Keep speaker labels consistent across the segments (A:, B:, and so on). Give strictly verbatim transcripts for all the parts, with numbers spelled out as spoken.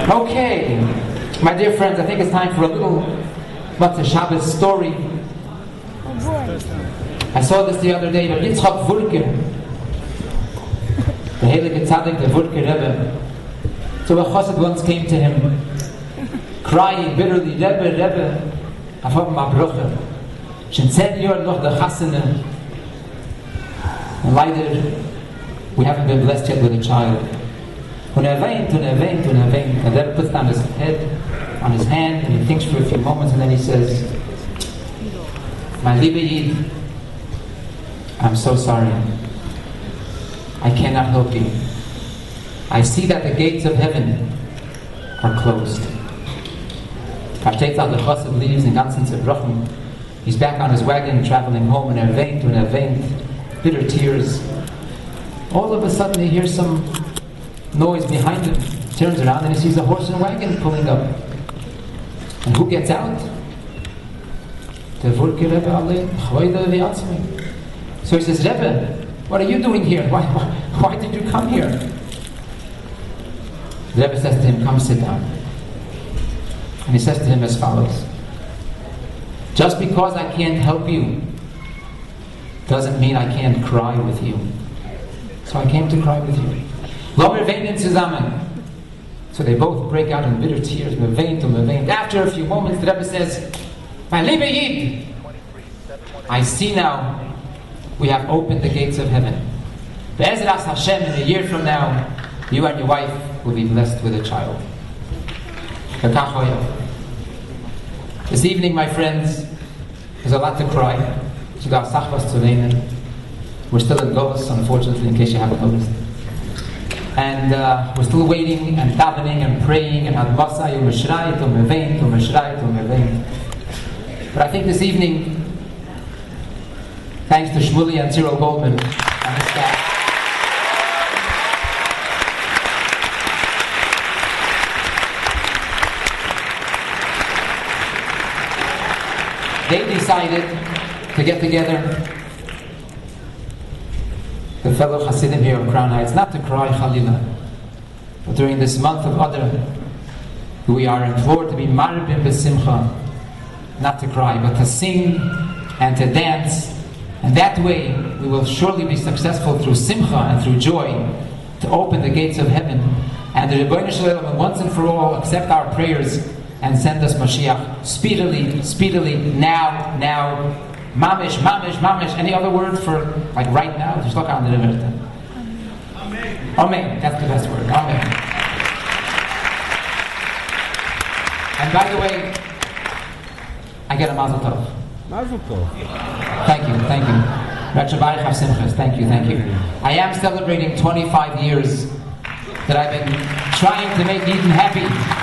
A: Okay, my dear friends, I think it's time for a little Matzah Shabbos story. I saw this the other day, but Yitzchak Wurker, the Heilige Tzaddik, the Wurker Rebbe. So a chassid once came to him, crying bitterly, Rebbe, Rebbe, I've had my brother. Schon zehn Jahre noch the Chassene. And leider, we haven't been blessed yet with a child. When er weint, when er weint, when er weint, and then puts down his head on his hand, and he thinks for a few moments, and then he says, my liebe Yid, I'm so sorry. I cannot help you. I see that the gates of heaven are closed. After the chassid leaves and ganzen zerbrochen, he's back on his wagon, traveling home, and er weint, and er weint, bitter tears. All of a sudden he hears some noise behind him, turns around, and he sees a horse and wagon pulling up. And who gets out? The Wurker Rebbe Alein, Chvoide V'Yatzmi. So he says, Rebbe, what are you doing here? Why, why, why did you come here? The Rebbe says to him, come sit down. And he says to him as follows, just because I can't help you doesn't mean I can't cry with you. So I came to cry with you. Lomer weinen zusammen. So they both break out in bitter tears. Me weint and me weint. After a few moments, the Rebbe says, my liebe Yid, I see now we have opened the gates of heaven. Be'ezras Hashem, in a year from now, you and your wife will be blessed with a child. This evening, my friends, there's a lot to cry. We're still in Golos, unfortunately, in case you haven't noticed. And uh, we're still waiting and davening and praying and Hadmasa, Yom Mishrayit, Yom Meveint, Yom Mishrayit, Yom Meveint. But I think this evening, thanks to Shmuley and Cyril Goldman and his staff, they decided to get together, the fellow Hasidim here of Crown Heights, not to cry Chalila, but during this month of Adar, we are implored to be Marbim B'Simcha, not to cry, but to sing and to dance, and that way we will surely be successful through Simcha and through joy to open the gates of heaven, and the Rebbeinu Shalom will once and for all accept our prayers and send us Mashiach speedily, speedily, now, now, mamish, mamish, mamish. Any other word for like right now? Just look on the Amen. Amen. That's the best word. Amen. And by the way, I get a mazel tov.
B: Mazel tov.
A: Thank you, thank you. Thank you, thank you. I am celebrating twenty-five years that I've been trying to make Eden happy.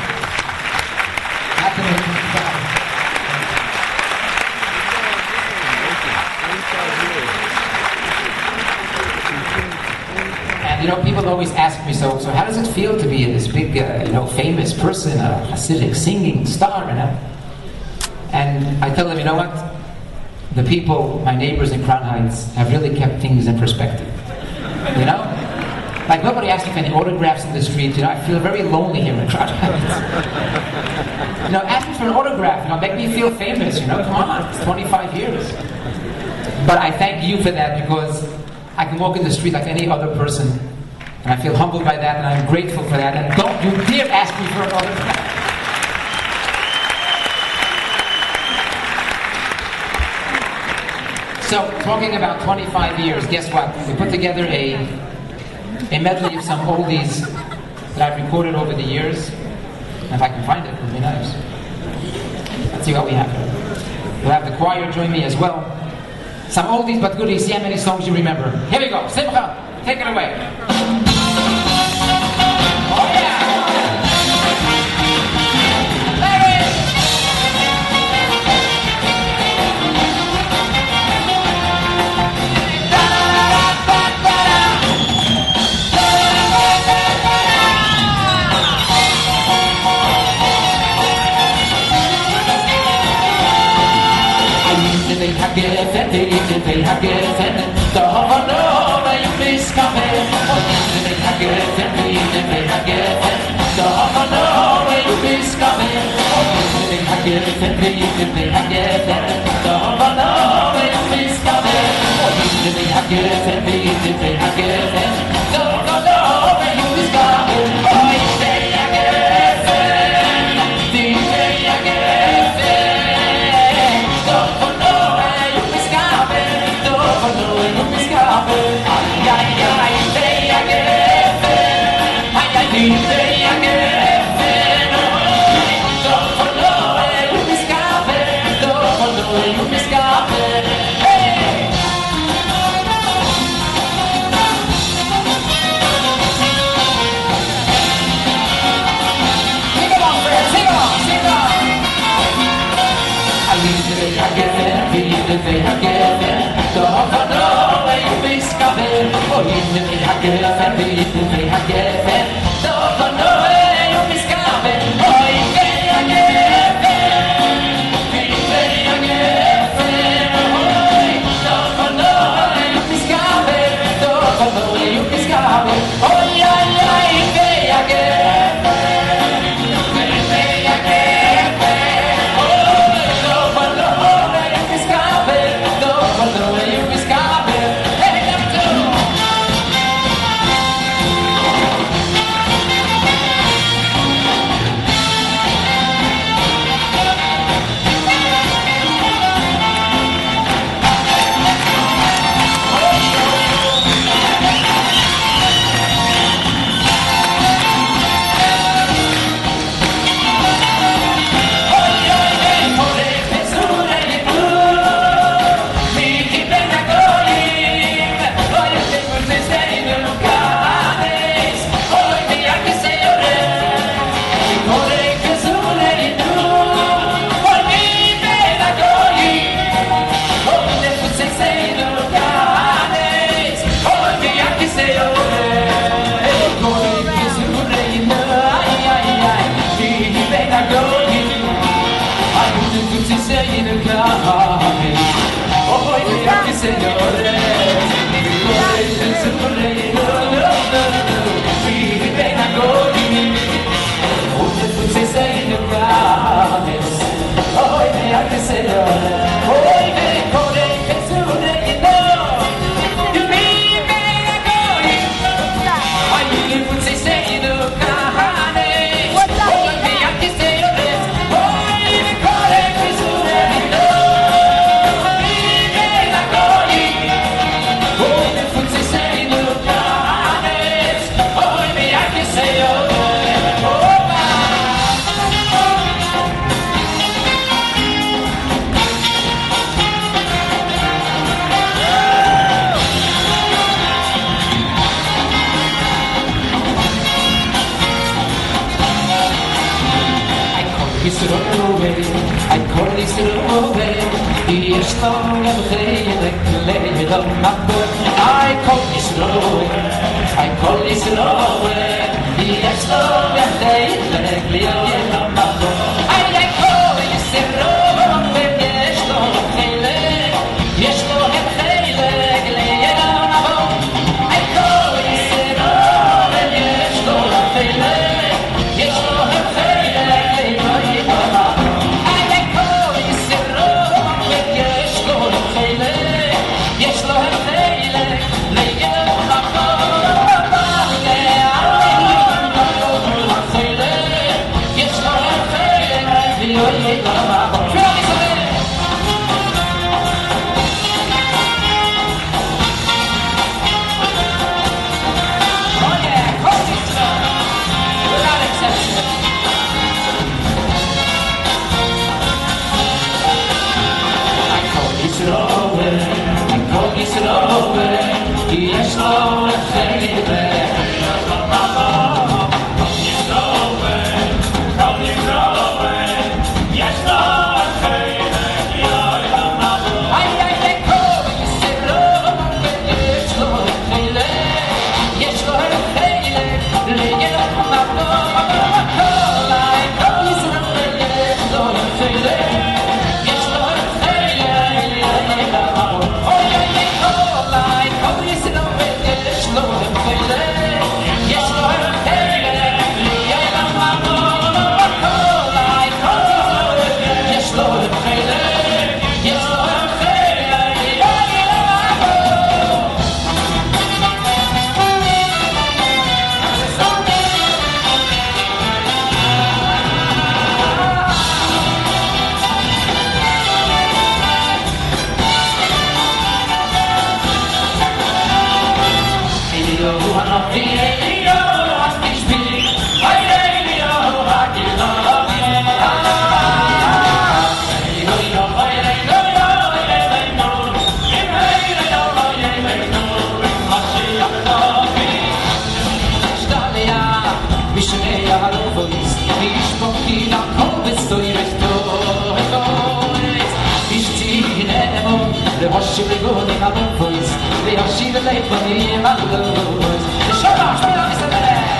A: And you know, people always ask me, so so how does it feel to be this big, uh, you know, famous person, a Hasidic singing star, you know? And I tell them, you know what? The people, my neighbors in Crown Heights, have really kept things in perspective. You know? Like nobody asks me for any autographs in the street, you know, I feel very lonely here in Crown Heights. You know, ask me for an autograph, you know, make me feel famous, you know, come on, it's twenty-five years. But I thank you for that, because I can walk in the street like any other person, and I feel humbled by that, and I'm grateful for that, and don't you dare ask me for an autograph. So, talking about twenty-five years, guess what? We put together a, a medley of some oldies that I've recorded over the years. If I can find it, it would be nice. Let's see what we have. We'll have the choir join me as well. Some oldies but goodies. See how many songs you remember. Here we go. Simcha, take it away. Oh yeah! Geffen, die Idee hat geffen, da haben wir noch ein bisschen Kaffee. Und die Idee hat geffen, die Idee hat geffen, da haben wir noch gefen, wie wir gefen, doch von oben bis kamen. Oh, wie wir gefen, wie wir gefen, doch von oben bis kamen. Oh, ich will ja gefen, die will ja gefen, doch von oben bis kamen, doch von oben bis kamen. Ay, ay, ay, ich will ja gefen, ay, ay, die will ja gefen. You misguided. Hey! Sing it on, friends, sing it on, sing it on. I need to be a given, we need to be a given. Don't know where you misguided. Oh, you need to be a given, we need to be a given. Don't know where you misguided. Oh, you need to be a given. Mishnei Harovois, Mishpokina Kovis Toiris Tois, Ishti Nemo, the Hoshi Begoni Harovois, the Hoshi the Leponi Harovois, the Shamash, the Isabel.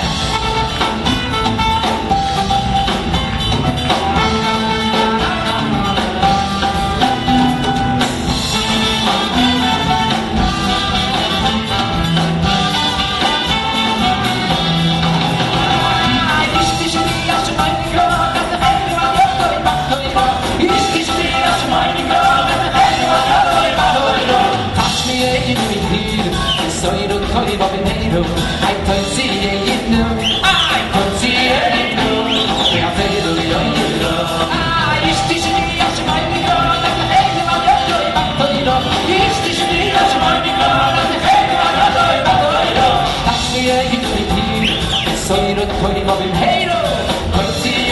A: I can't see it now. I can't see it now. We are faded away. Ah, ist die Schnee, als meine Gott, das Leben war ja so im Abteil. Ist die Schnee, als meine Gott, das Leben war ja so im Abteil. Das wir in die Tier, so ihr und Koi, ob im Hero, can't see